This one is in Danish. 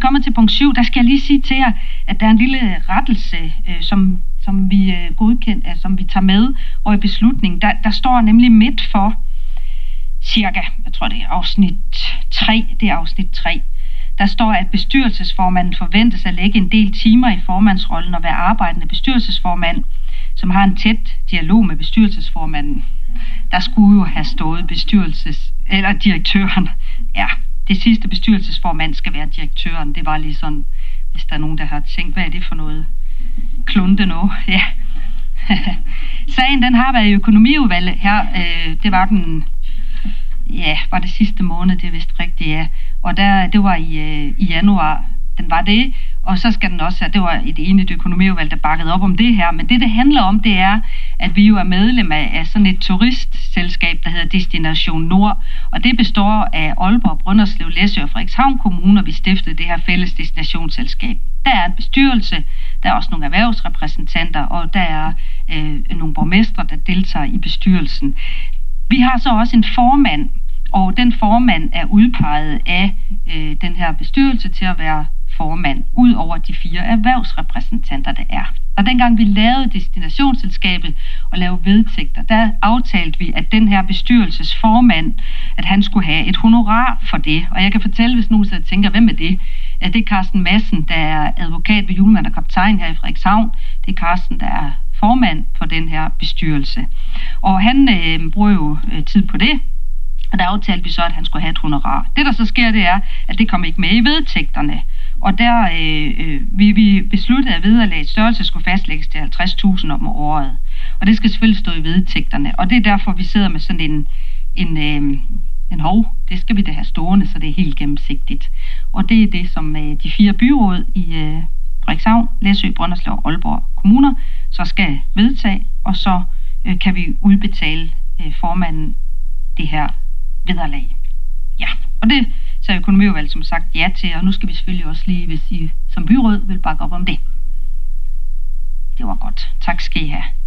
kommet til punkt 7, der skal jeg lige sige til jer, at der er en lille rettelse, som vi godkendt, som vi tager med, og i beslutningen, der står nemlig midt for cirka, jeg tror det er afsnit 3, der står, at bestyrelsesformanden forventes at lægge en del timer i formandsrollen og være arbejdende bestyrelsesformand, som har en tæt dialog med bestyrelsesformanden. Der skulle jo have stået direktøren. Ja, det sidste bestyrelsesformand skal være direktøren. Det var lige sådan, hvis der er nogen, der har tænkt, hvad er det for noget klunte nu? Ja. Sagen, den har været i økonomiudvalget her. Det var den, var det sidste måned, det er vist rigtigt, ja. Og det var i januar, den var det. Og så skal den også, det var et enigt økonomiudvalg, der bakkede op om det her. Men det handler om, det er, at vi jo er medlem af sådan et turistselskab, der hedder Destination Nord. Og det består af Aalborg, Brønderslev, Læsø og Frederikshavn Kommuner. Vi stiftede det her fælles destinationsselskab. Der er en bestyrelse, der er også nogle erhvervsrepræsentanter, og der er nogle borgmestre, der deltager i bestyrelsen. Vi har så også en formand, og den formand er udpeget af den her bestyrelse til at være formand, ud over de 4 erhvervsrepræsentanter, der er. Og dengang vi lavede destinationsselskabet og lavede vedtægter, der aftalte vi, at den her bestyrelsesformand, at han skulle have et honorar for det. Og jeg kan fortælle, hvis nogen sidder og tænker, hvem er det? Ja, det er Carsten Madsen, der er advokat ved Julemand og Kaptajn her i Frederikshavn. Det er Carsten, der er formand for den her bestyrelse. Og han bruger jo tid på det. Og der aftalte vi så, at han skulle have et honorar. Det, der så sker, det er, at det kommer ikke med i vedtægterne. Og der vi besluttede, at vederlagets størrelse skulle fastlægges til 50.000 om året. Og det skal selvfølgelig stå i vedtægterne. Og det er derfor, vi sidder med sådan en hov. Det skal vi da have stående, så det er helt gennemsigtigt. Og det er det, som de 4 byråd i Frederikshavn, Læsø, Brønderslev og Aalborg Kommuner så skal vedtage. Og så kan vi udbetale formanden det her vederlag. Ja, og det så økonomiudvalget som sagt ja til, og nu skal vi selvfølgelig også lige, hvis I som byråd vil bakke op om det. Det var godt. Tak skal I have.